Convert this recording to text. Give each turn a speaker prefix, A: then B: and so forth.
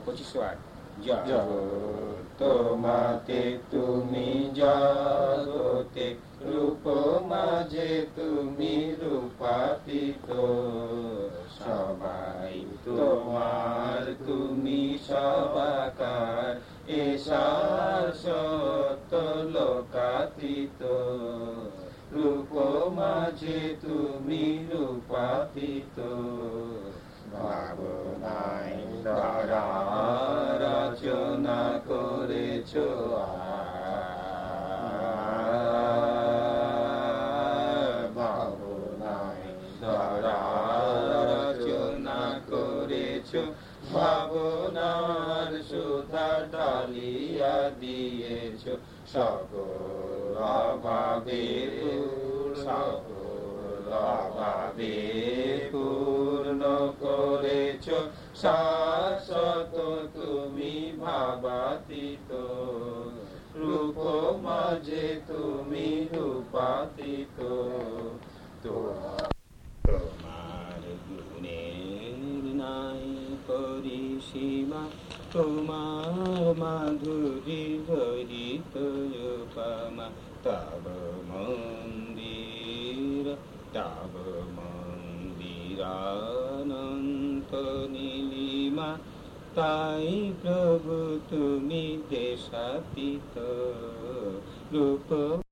A: 25 তোমাতে তুমি জগতে রূপ মাঝে তুমি রূপাতীত সবাই তোমার তুমি সবাকার এসার সত্য লোকাতীত রূপ মাঝে তুমি রূপাতীত ভাবনায় দ্বারা রচনা করেছ ভাবনায় দ্বারা রচনা করেছ ভাবনার সুধা ঢালিয়া দিয়েছ সকল অভাবে পূর্ণ করেছ শাশ্বত তুমি ভাবাতীত রূপ মাঝে তুমি রূপাতীত তোমার গুণের নাই পরিসীমা তোমার মাধুরী হরিত উপমা তব মন্দিরানন্ত নীলিমা তাই প্রভু তুমি দেশাতীত রূপ